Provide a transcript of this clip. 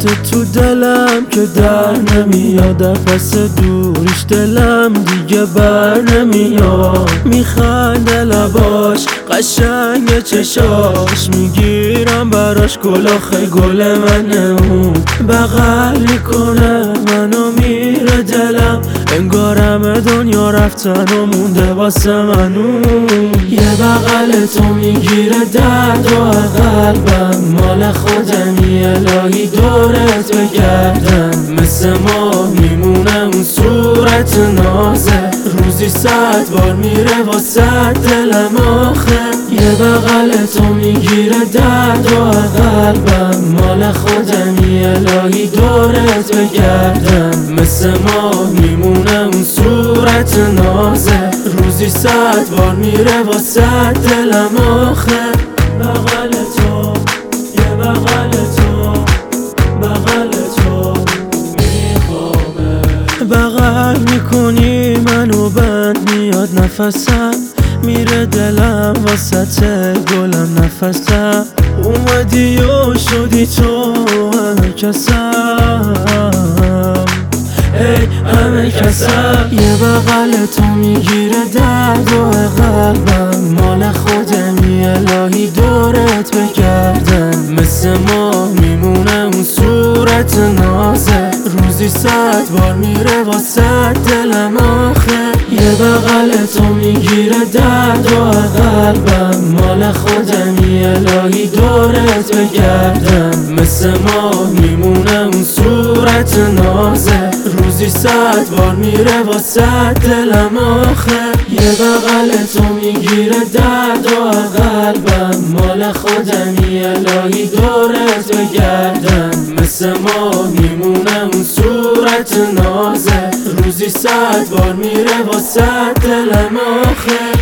تو دلم که در نمیاد، در پس دوریش دلم دیگه بر نمیاد. میخنده لباش قشنگ چشاش، میگیرم براش گل آخه گل منه اون. بغل میکنه منو میره دلم، انگارم دنیا رفتن و مونده واسه منو. یه بغل تو میگیره درد و قلبم، مال خودمی الهی دورت بگردم. مثل ماه میمونه اون صورت نازه، روزی 100 بار میره واسه دلم آخه. یه بغل تو میگیره درد و قلبم، مال خودمی الهی دورت بگردم. مثل ماه میمونه اون صورت نازه، روزی 100 بار میره واسه دلم آخه. بغل تو، یه بغل تو، بغل تو میخوامه. بغل میکنی منو بند میاد نفسم، میره دلم وسط گلم نفسم. اومدی و شدی تو همه کسم، ای همه کسم. یه بغل تو میگیره درد و قلبم، مال خودمی الهی دورت بگردم. مثل ماه میمونه اون صورت نازه، روزی 100 بار میره واسه دلم آخه. یه بغل تو میگیره درد و قلبم، مال خودمی الهی دورت بگردم. مثل ماه میمونه اون صورت نازه، روزی 100 بار میره واسه دلم آخه. یه بغل تو میگیره درد و قلبم، مال خودمی الهی دورت بگردم. مثل ماه میمونه اون صورت نازه، روزی 100 بار میره واسه دلم آخه.